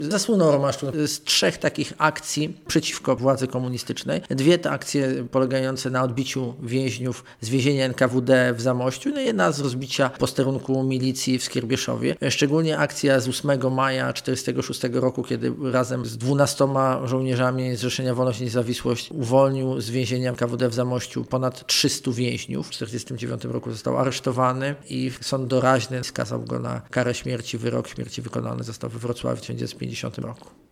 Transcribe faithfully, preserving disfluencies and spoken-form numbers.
Zasłynął Romaszczuk z trzech takich akcji przeciwko władzy komunistycznej. Dwie te akcje polegające na odbiciu więźniów z więzienia N K W D w Zamościu, no i jedna z rozbicia posterunku milicji w Skierbieszowie. Szczególnie akcja z ósmego maja tysiąc dziewięćset czterdziestego szóstego roku, kiedy razem z dwunastoma żołnierzami Zrzeszenia Wolność i Niezawisłość uwolnił z więzienia N K W D w Zamościu ponad trzystu więźniów. W tysiąc dziewięćset czterdziestym dziewiątym roku został aresztowany i sąd doraźny skazał go na karę śmierci. Wyrok śmierci wykonany został we Wrocławiu w tysiąc dziewięćset pięćdziesiątym roku.